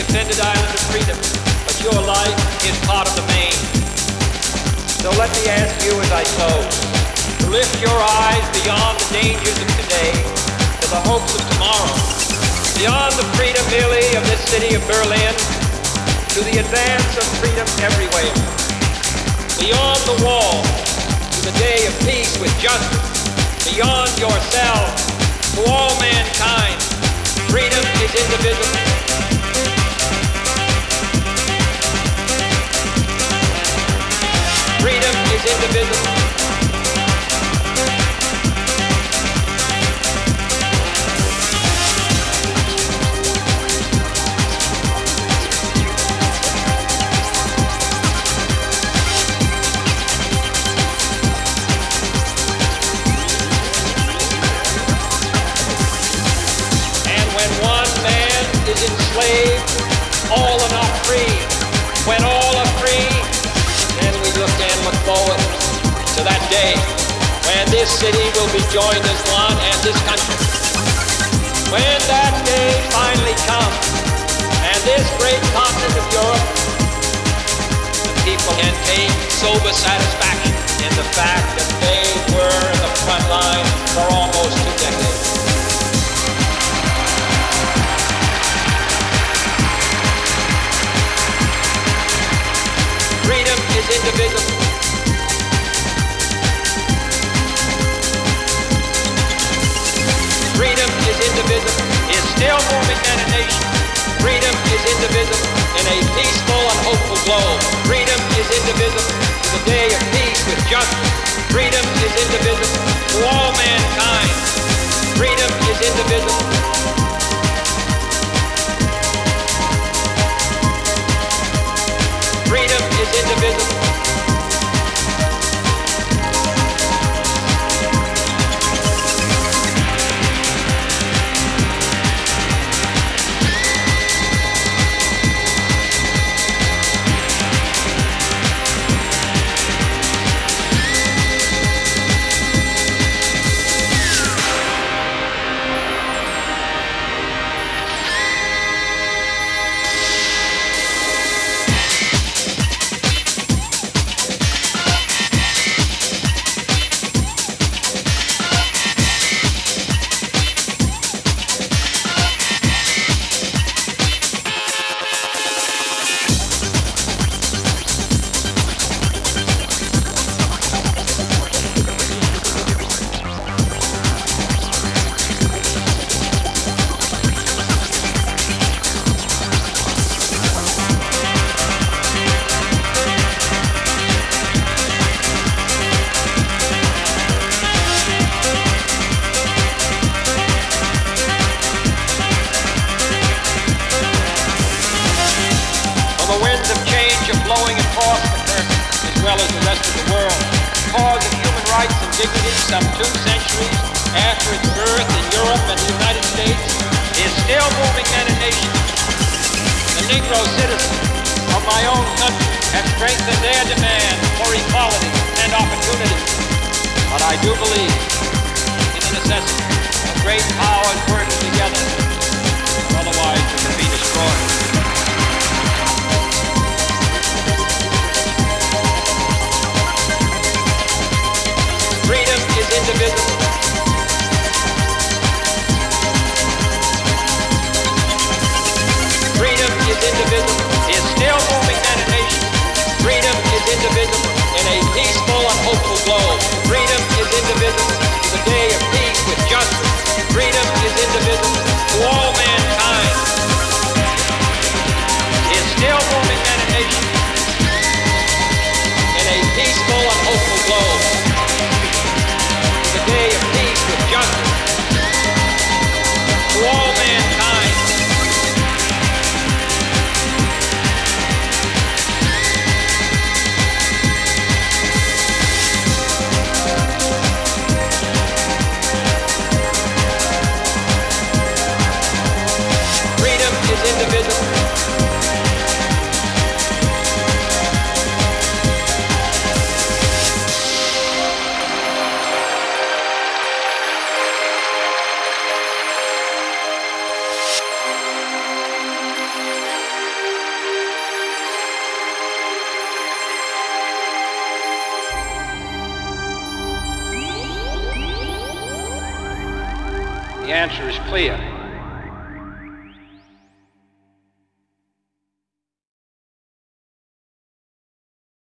independent island of freedom, but your life is part of the main. So let me ask you as I close, to lift your eyes beyond the dangers of today to the hopes of tomorrow, beyond the freedom merely of this city of Berlin to the advance of freedom everywhere, beyond the wall to the day of peace with justice, beyond yourself to all mankind. Freedom is indivisible. Freedom is indivisible. Enslaved, all are not free. When all are free, then we look forward to that day when this city will be joined as one and this country. When that day finally comes and this great continent of Europe, the people can take sober satisfaction in the fact that they were in the front line for almost 2 decades. Freedom is indivisible. Freedom is indivisible. Is still moving men and nations. Freedom is indivisible in a peaceful and hopeful globe. Freedom is indivisible to the day of peace with justice. Freedom is indivisible to all mankind. Freedom is indivisible. Freedom is indivisible. Some 2 centuries after its birth in Europe and the United States, is still moving men and nations. The Negro citizens of my own country have strengthened their demand for equality and opportunity. But I do believe in the necessity of great powers working together, otherwise we will be destroyed. Freedom is indivisible. Freedom is indivisible. Is still moving men and nations. Freedom is indivisible in a peaceful and hopeful globe. Freedom is indivisible to the day of peace with justice. Freedom is indivisible to all mankind. The answer is clear.